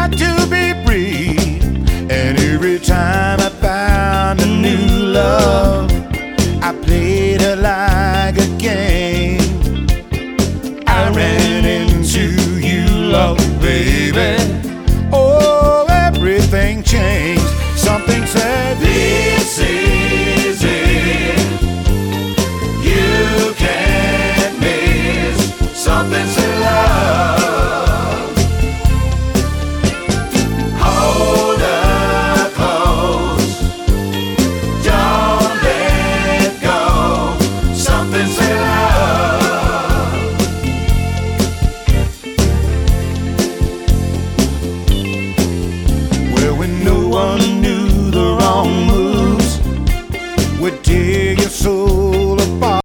got to be free. And every time I found a new love, I played her like a game. I ran into you, love, baby. Oh, everything changed. Something said, this is it. You can't miss. Something said, love. Hold her close. Don't let go. Something said, love. Well, when no one